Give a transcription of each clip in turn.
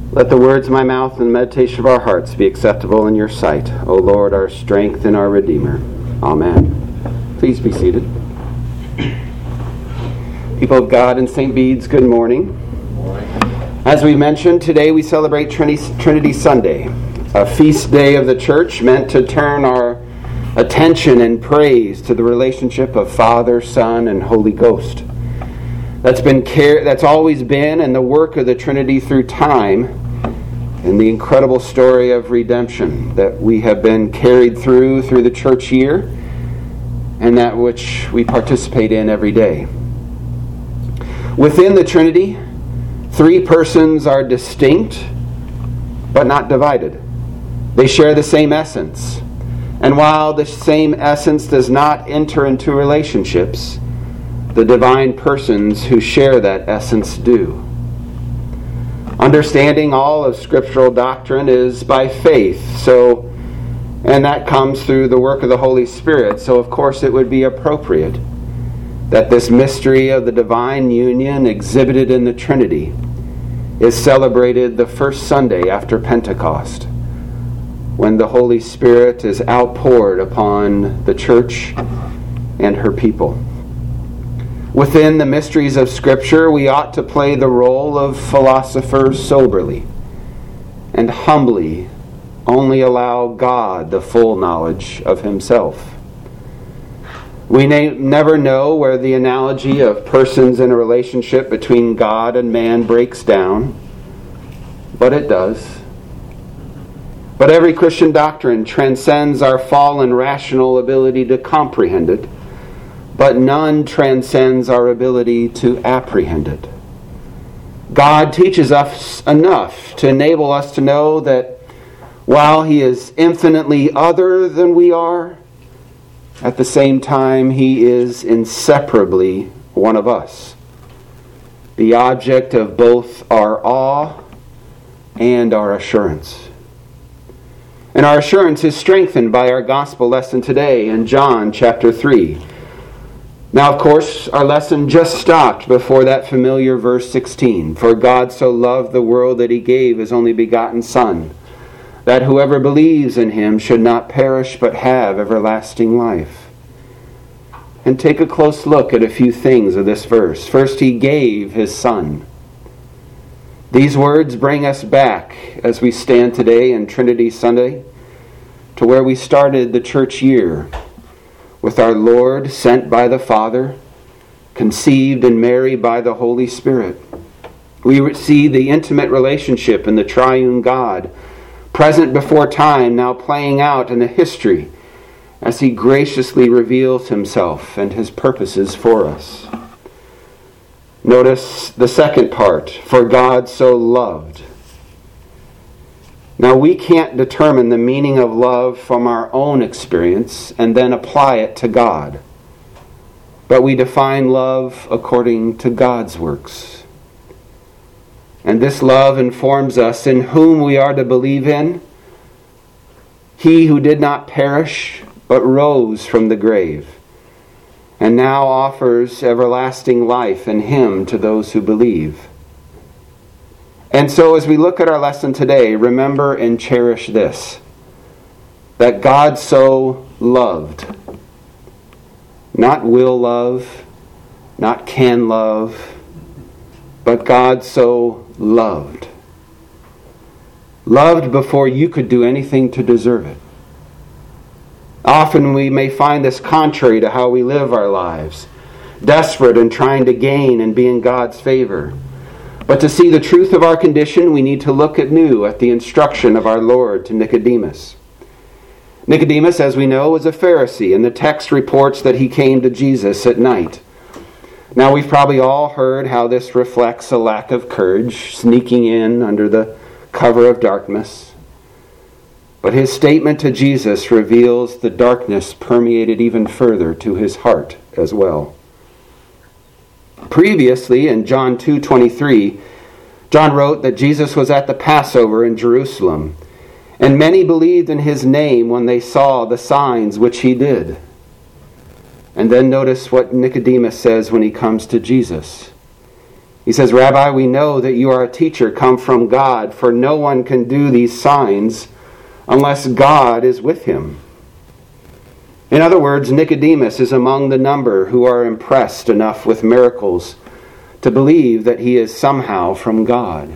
Let the words of my mouth and the meditation of our hearts be acceptable in your sight, O Lord, our strength and our Redeemer. Amen. Please be seated. People of God in St. Bede's, good morning. As we mentioned, today we celebrate Trinity Sunday, a feast day of the church meant to turn our attention and praise to the relationship of Father, Son, and Holy Ghost. That's always been in the work of the Trinity through time, and the incredible story of redemption that we have been carried through the church year, and that which we participate in every day. Within the Trinity, three persons are distinct, but not divided. They share the same essence. And while the same essence does not enter into relationships, the divine persons who share that essence do. Understanding all of scriptural doctrine is by faith, and that comes through the work of the Holy Spirit. So of course it would be appropriate that this mystery of the divine union exhibited in the Trinity is celebrated the first Sunday after Pentecost, when the Holy Spirit is outpoured upon the church and her people. Within the mysteries of Scripture, we ought to play the role of philosophers soberly and humbly only allow God the full knowledge of Himself. We never know where the analogy of persons in a relationship between God and man breaks down, but it does. But every Christian doctrine transcends our fallen rational ability to comprehend it, but none transcends our ability to apprehend it. God teaches us enough to enable us to know that while He is infinitely other than we are, at the same time He is inseparably one of us, the object of both our awe and our assurance. And our assurance is strengthened by our gospel lesson today in John chapter 3. Now, of course, our lesson just stopped before that familiar verse 16. For God so loved the world that He gave His only begotten Son, that whoever believes in Him should not perish but have everlasting life. And take a close look at a few things of this verse. First, He gave His Son. These words bring us back as we stand today in Trinity Sunday to where we started the church year, with our Lord sent by the Father, conceived in Mary by the Holy Spirit. We see the intimate relationship in the triune God, present before time, now playing out in the history as He graciously reveals Himself and His purposes for us. Notice the second part, for God so loved. Now, we can't determine the meaning of love from our own experience and then apply it to God. But we define love according to God's works. And this love informs us in whom we are to believe in. He who did not perish, but rose from the grave, and now offers everlasting life in Him to those who believe. And so as we look at our lesson today, remember and cherish this, that God so loved, not will love, not can love, but God so loved. Loved before you could do anything to deserve it. Often we may find this contrary to how we live our lives, desperate and trying to gain and be in God's favor. But to see the truth of our condition, we need to look anew at the instruction of our Lord to Nicodemus. Nicodemus, as we know, was a Pharisee, and the text reports that he came to Jesus at night. Now, we've probably all heard how this reflects a lack of courage, sneaking in under the cover of darkness. But his statement to Jesus reveals the darkness permeated even further to his heart as well. Previously, in John 2:23, John wrote that Jesus was at the Passover in Jerusalem, and many believed in His name when they saw the signs which He did. And then notice what Nicodemus says when he comes to Jesus. He says, "Rabbi, we know that you are a teacher come from God, for no one can do these signs unless God is with him." In other words, Nicodemus is among the number who are impressed enough with miracles to believe that he is somehow from God.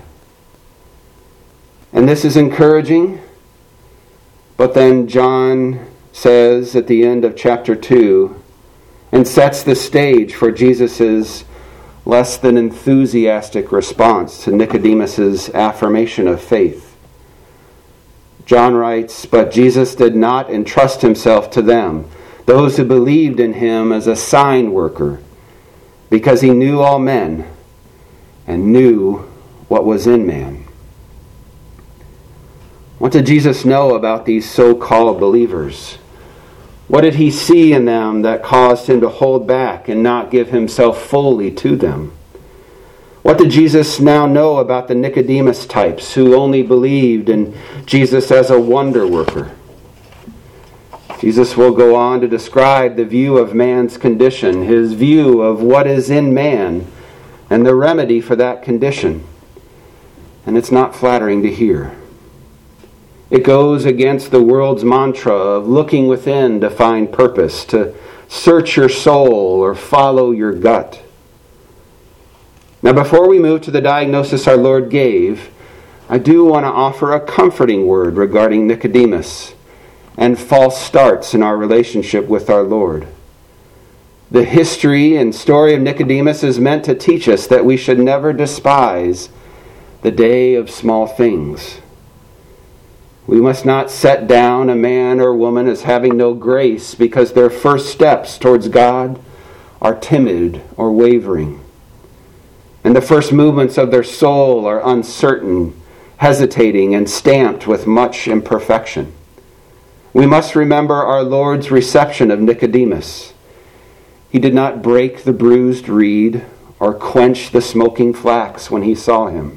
And this is encouraging, but then John says at the end of chapter 2, and sets the stage for Jesus' less than enthusiastic response to Nicodemus' affirmation of faith. John writes, "But Jesus did not entrust himself to them, those who believed in him, as a sign worker, because he knew all men and knew what was in man." What did Jesus know about these so-called believers? What did he see in them that caused him to hold back and not give himself fully to them? What did Jesus now know about the Nicodemus types who only believed in Jesus as a wonder worker? Jesus will go on to describe the view of man's condition, his view of what is in man, and the remedy for that condition. And it's not flattering to hear. It goes against the world's mantra of looking within to find purpose, to search your soul or follow your gut. Now, before we move to the diagnosis our Lord gave, I do want to offer a comforting word regarding Nicodemus and false starts in our relationship with our Lord. The history and story of Nicodemus is meant to teach us that we should never despise the day of small things. We must not set down a man or woman as having no grace because their first steps towards God are timid or wavering, and the first movements of their soul are uncertain, hesitating, and stamped with much imperfection. We must remember our Lord's reception of Nicodemus. He did not break the bruised reed or quench the smoking flax when he saw him.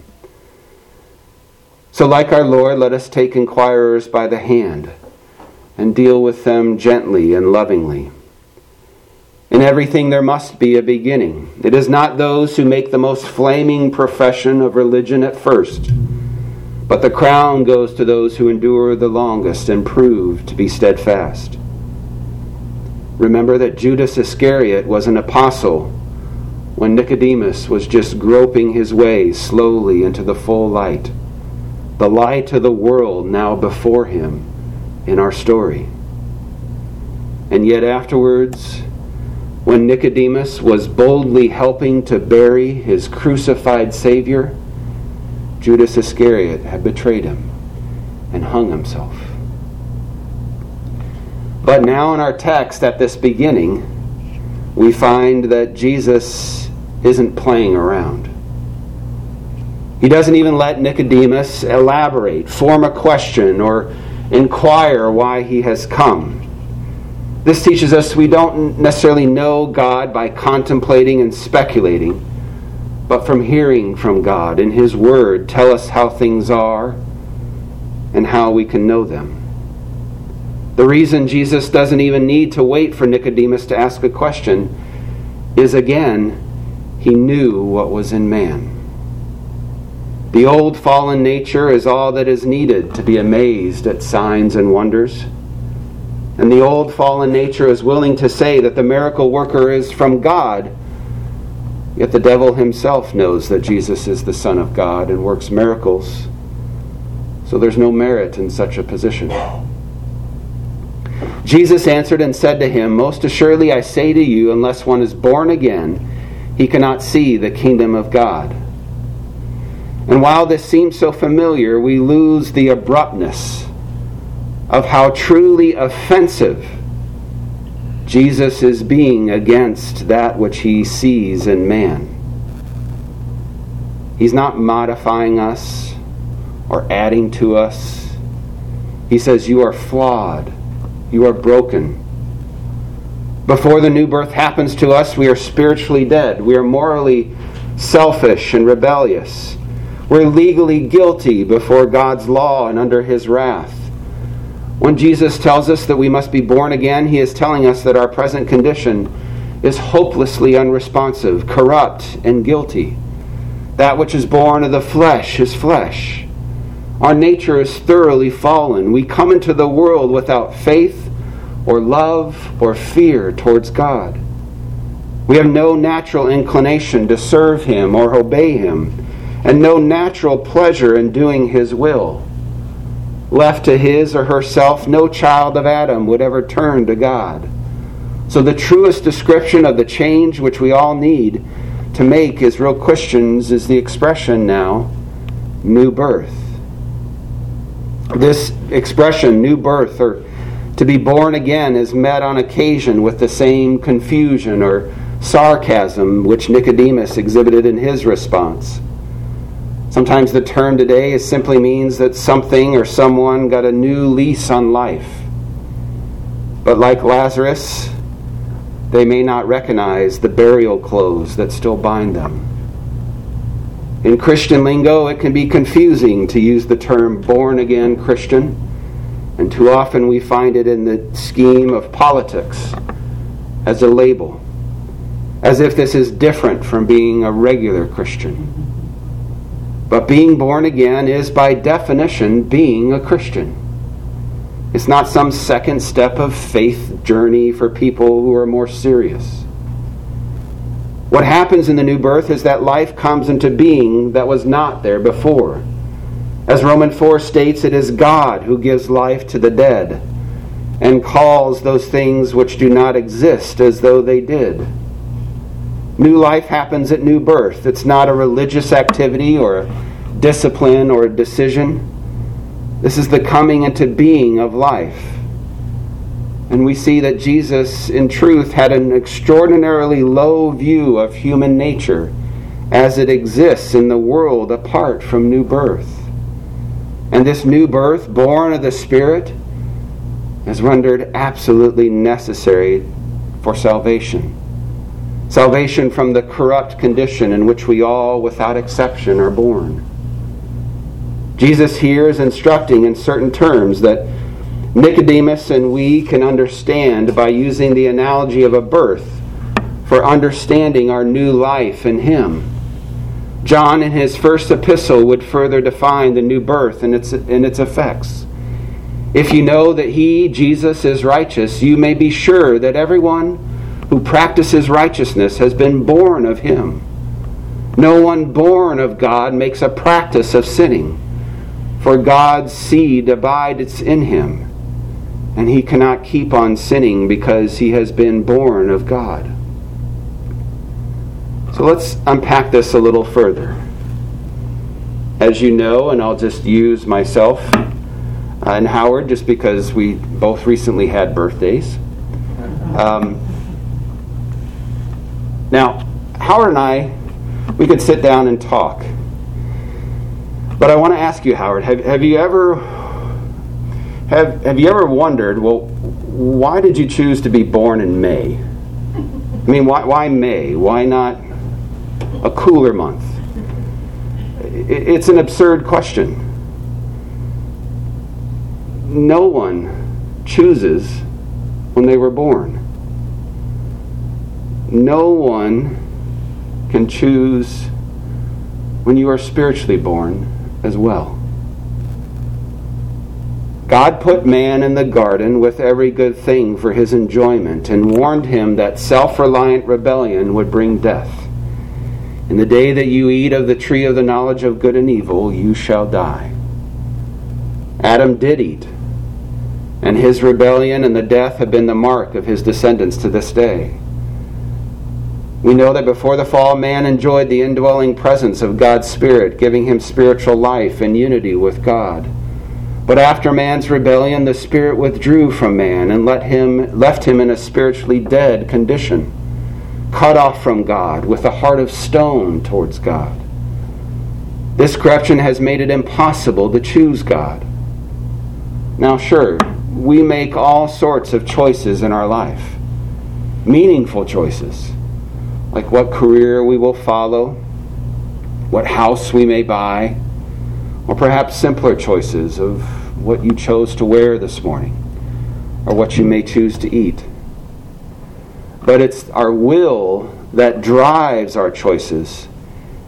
So like our Lord, let us take inquirers by the hand and deal with them gently and lovingly. In everything there must be a beginning. It is not those who make the most flaming profession of religion at first, but the crown goes to those who endure the longest and prove to be steadfast. Remember that Judas Iscariot was an apostle when Nicodemus was just groping his way slowly into the full light. The light of the world now before him in our story. And yet afterwards, when Nicodemus was boldly helping to bury his crucified Savior, Judas Iscariot had betrayed him and hung himself. But now in our text at this beginning, we find that Jesus isn't playing around. He doesn't even let Nicodemus elaborate, form a question, or inquire why he has come. This teaches us we don't necessarily know God by contemplating and speculating, but from hearing from God in His Word tell us how things are and how we can know them. The reason Jesus doesn't even need to wait for Nicodemus to ask a question is, again, he knew what was in man. The old fallen nature is all that is needed to be amazed at signs and wonders. And the old fallen nature is willing to say that the miracle worker is from God. Yet the devil himself knows that Jesus is the Son of God and works miracles. So there's no merit in such a position. Jesus answered and said to him, "Most assuredly I say to you, unless one is born again, he cannot see the kingdom of God." And while this seems so familiar, we lose the abruptness of how truly offensive Jesus is being against that which he sees in man. He's not modifying us or adding to us. He says, "You are flawed. You are broken. Before the new birth happens to us, we are spiritually dead. We are morally selfish and rebellious. We're legally guilty before God's law and under His wrath." When Jesus tells us that we must be born again, He is telling us that our present condition is hopelessly unresponsive, corrupt, and guilty. That which is born of the flesh is flesh. Our nature is thoroughly fallen. We come into the world without faith or love or fear towards God. We have no natural inclination to serve Him or obey Him, and no natural pleasure in doing His will. Left to his or herself, no child of Adam would ever turn to God. So the truest description of the change which we all need to make as real Christians is the expression now, new birth. This expression, new birth, or to be born again, is met on occasion with the same confusion or sarcasm which Nicodemus exhibited in his response. Sometimes the term today simply means that something or someone got a new lease on life. But like Lazarus, they may not recognize the burial clothes that still bind them. In Christian lingo, it can be confusing to use the term born-again Christian, and too often we find it in the scheme of politics as a label, as if this is different from being a regular Christian. But being born again is, by definition, being a Christian. It's not some second step of faith journey for people who are more serious. What happens in the new birth is that life comes into being that was not there before. As Romans 4 states, it is God who gives life to the dead and calls those things which do not exist as though they did. New life happens at new birth. It's not a religious activity or a discipline or a decision. This is the coming into being of life. And we see that Jesus, in truth, had an extraordinarily low view of human nature as it exists in the world apart from new birth. And this new birth, born of the Spirit, is rendered absolutely necessary for salvation. Salvation from the corrupt condition in which we all, without exception, are born. Jesus here is instructing in certain terms that Nicodemus and we can understand by using the analogy of a birth for understanding our new life in Him. John, in his first epistle, would further define the new birth and its effects. If you know that He, Jesus, is righteous, you may be sure that everyone who practices righteousness has been born of Him. No one born of God makes a practice of sinning, for God's seed abides in him, and he cannot keep on sinning because he has been born of God. So let's unpack this a little further. As you know, and I'll just use myself and Howard just because we both recently had birthdays. Now, Howard and I, we could sit down and talk. But I want to ask you, Howard, have you ever wondered, well, why did you choose to be born in May? I mean, why May? Why not a cooler month? It's an absurd question. No one chooses when they were born. No one can choose when you are spiritually born as well. God put man in the garden with every good thing for his enjoyment and warned him that self-reliant rebellion would bring death. In the day that you eat of the tree of the knowledge of good and evil, you shall die. Adam did eat, and his rebellion and the death have been the mark of his descendants to this day. We know that before the fall, man enjoyed the indwelling presence of God's Spirit, giving him spiritual life and unity with God. But after man's rebellion, the Spirit withdrew from man and left him in a spiritually dead condition, cut off from God, with a heart of stone towards God. This corruption has made it impossible to choose God. Now, sure, we make all sorts of choices in our life, meaningful choices, like what career we will follow, what house we may buy, or perhaps simpler choices of what you chose to wear this morning, or what you may choose to eat. But it's our will that drives our choices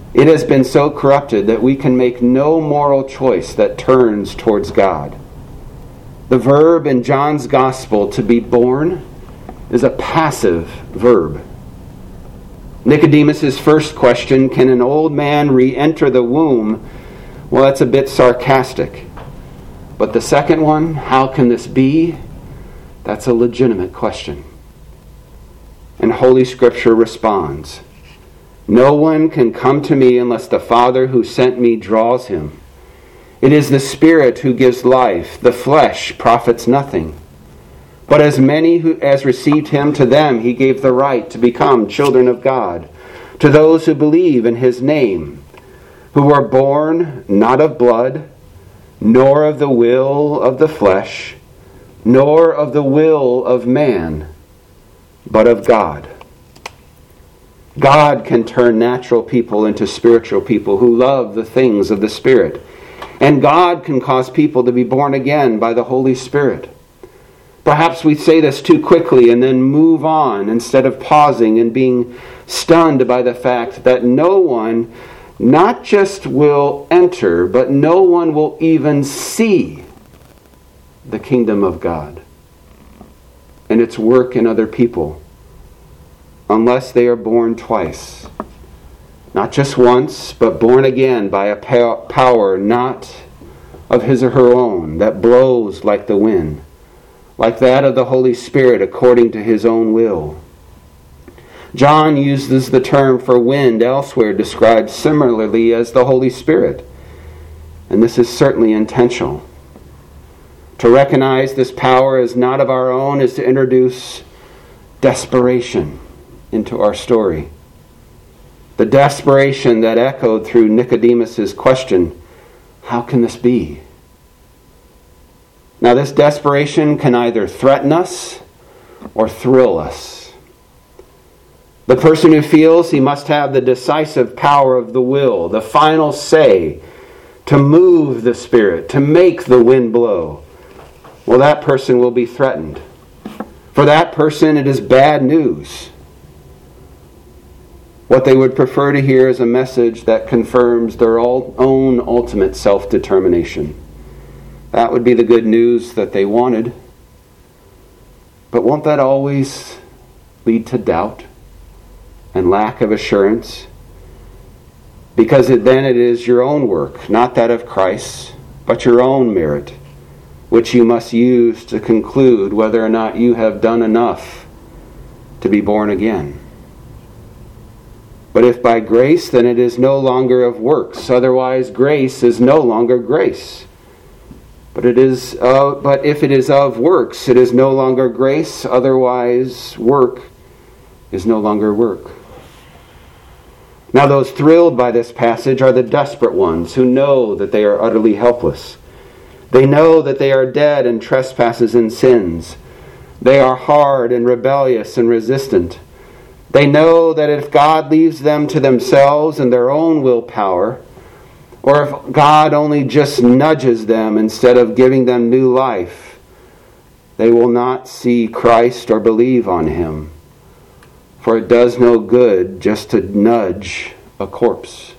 It has been so corrupted that we can make no moral choice that turns towards God. The verb in John's Gospel, to be born, is a passive verb. Nicodemus' first question, can an old man re-enter the womb? Well, that's a bit sarcastic. But the second one, how can this be? That's a legitimate question. And Holy Scripture responds, no one can come to me unless the Father who sent me draws him. It is the Spirit who gives life. The flesh profits nothing. But as many as received him, to them he gave the right to become children of God, to those who believe in his name, who were born not of blood, nor of the will of the flesh, nor of the will of man, but of God. God can turn natural people into spiritual people who love the things of the Spirit. And God can cause people to be born again by the Holy Spirit. Perhaps we say this too quickly and then move on instead of pausing and being stunned by the fact that no one not just will enter, but no one will even see the kingdom of God and its work in other people unless they are born twice. Not just once, but born again by a power not of his or her own that blows like the wind, like that of the Holy Spirit according to his own will. John uses the term for wind elsewhere described similarly as the Holy Spirit. And this is certainly intentional. To recognize this power as not of our own is to introduce desperation into our story. The desperation that echoed through Nicodemus' question, how can this be? Now this desperation can either threaten us or thrill us. The person who feels he must have the decisive power of the will, the final say, to move the Spirit, to make the wind blow, well, that person will be threatened. For that person, it is bad news. What they would prefer to hear is a message that confirms their own ultimate self-determination. That would be the good news that they wanted. But won't that always lead to doubt and lack of assurance? Because then it is your own work, not that of Christ, but your own merit, which you must use to conclude whether or not you have done enough to be born again. But if by grace, then it is no longer of works. Otherwise, grace is no longer grace. But if it is of works, it is no longer grace. Otherwise, work is no longer work. Now, those thrilled by this passage are the desperate ones who know that they are utterly helpless. They know that they are dead in trespasses and sins. They are hard and rebellious and resistant. They know that if God leaves them to themselves and their own willpower, or if God only just nudges them instead of giving them new life, they will not see Christ or believe on him. For it does no good just to nudge a corpse.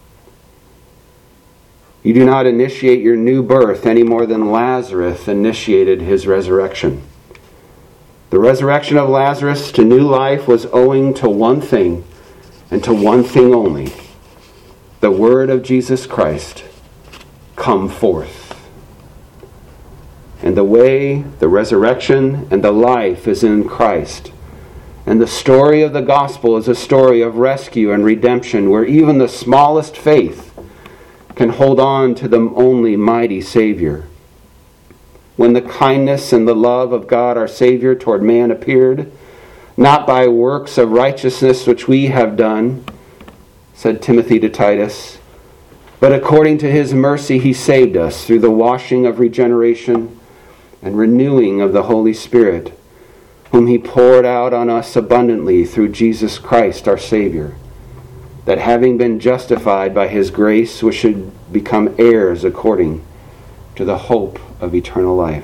You do not initiate your new birth any more than Lazarus initiated his resurrection. The resurrection of Lazarus to new life was owing to one thing, and to one thing only: the word of Jesus Christ, come forth. And the way, the resurrection, and the life is in Christ. And the story of the gospel is a story of rescue and redemption, where even the smallest faith can hold on to the only mighty Savior. When the kindness and the love of God our Savior toward man appeared, not by works of righteousness which we have done, said Timothy to Titus, but according to his mercy he saved us through the washing of regeneration and renewing of the Holy Spirit, whom he poured out on us abundantly through Jesus Christ our Savior, that having been justified by his grace we should become heirs according to the hope of eternal life.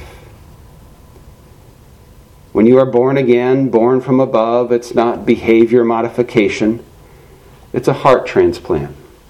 When you are born again, born from above, it's not behavior modification, it's a heart transplant.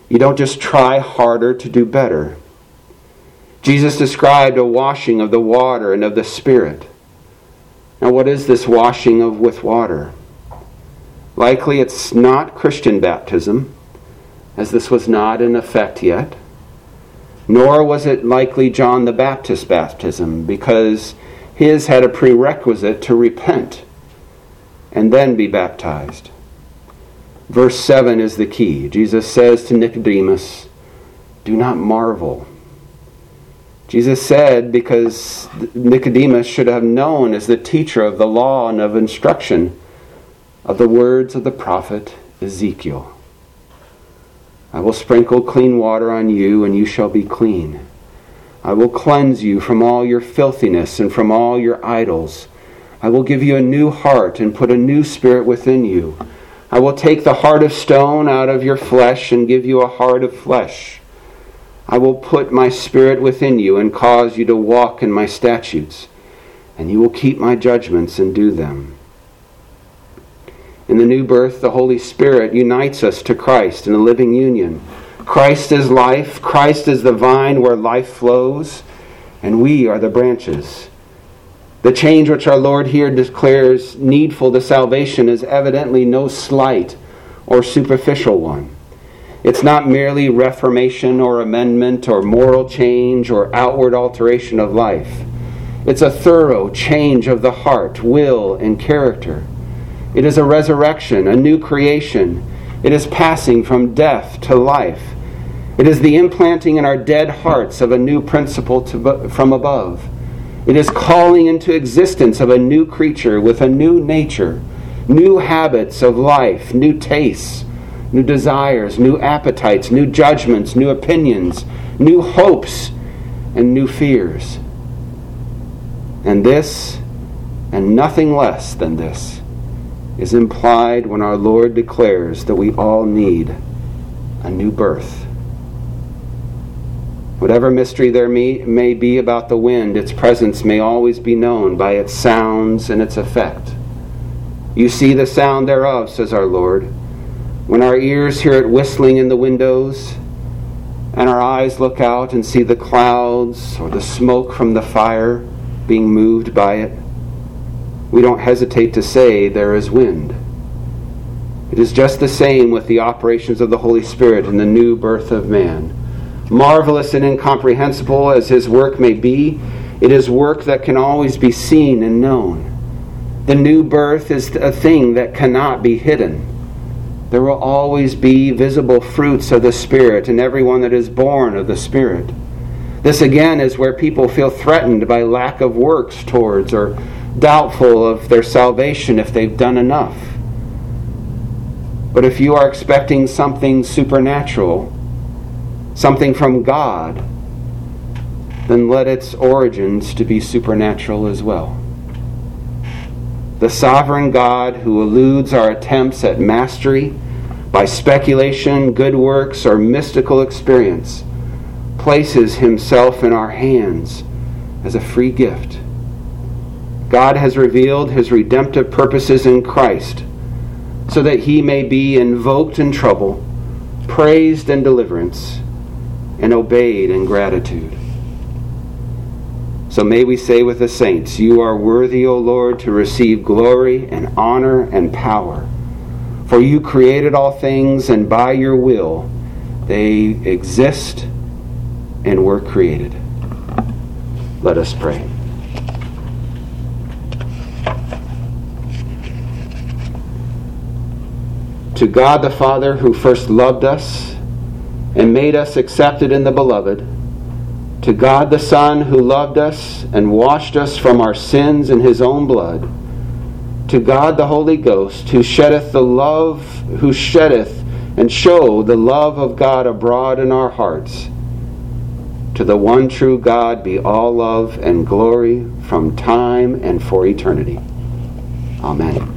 You don't just try harder to do better. Jesus described a washing of the water and of the Spirit. Now, what is this washing with water? Likely it's not Christian baptism, as this was not in effect yet. Nor was it likely John the Baptist's baptism, because his had a prerequisite to repent and then be baptized. Verse 7 is the key. Jesus says to Nicodemus, "Do not marvel." Jesus said because Nicodemus should have known as the teacher of the law and of instruction of the words of the prophet Ezekiel. "I will sprinkle clean water on you, and you shall be clean. I will cleanse you from all your filthiness and from all your idols. I will give you a new heart and put a new spirit within you. I will take the heart of stone out of your flesh and give you a heart of flesh. I will put my spirit within you and cause you to walk in my statutes, and you will keep my judgments and do them." In the new birth, the Holy Spirit unites us to Christ in a living union. Christ is life. Christ is the vine where life flows, and we are the branches. The change which our Lord here declares needful to salvation is evidently no slight or superficial one. It's not merely reformation or amendment or moral change or outward alteration of life. It's a thorough change of the heart, will, and character. It is a resurrection, a new creation. It is passing from death to life. It is the implanting in our dead hearts of a new principle from above. It is calling into existence of a new creature with a new nature, new habits of life, new tastes, new desires, new appetites, new judgments, new opinions, new hopes, and new fears. And this, and nothing less than this, is implied when our Lord declares that we all need a new birth. Whatever mystery there may be about the wind, its presence may always be known by its sounds and its effect. "You see the sound thereof," says our Lord, "when our ears hear it whistling in the windows, and our eyes look out and see the clouds or the smoke from the fire being moved by it. We don't hesitate to say there is wind." It is just the same with the operations of the Holy Spirit in the new birth of man. Marvelous and incomprehensible as his work may be, it is work that can always be seen and known. The new birth is a thing that cannot be hidden. There will always be visible fruits of the Spirit in everyone that is born of the Spirit. This again is where people feel threatened by lack of works towards, or doubtful of their salvation if they've done enough. But if you are expecting something supernatural, something from God, then let its origins to be supernatural as well. The sovereign God who eludes our attempts at mastery by speculation, good works, or mystical experience places himself in our hands as a free gift. God has revealed his redemptive purposes in Christ so that he may be invoked in trouble, praised in deliverance, and obeyed in gratitude. So may we say with the saints, "You are worthy, O Lord, to receive glory and honor and power. For you created all things, and by your will they exist and were created." Let us pray. To God the Father, who first loved us and made us accepted in the Beloved, to God the Son, who loved us and washed us from our sins in his own blood, to God the Holy Ghost, who sheddeth and show the love of God abroad in our hearts, to the one true God be all love and glory from time and for eternity. Amen.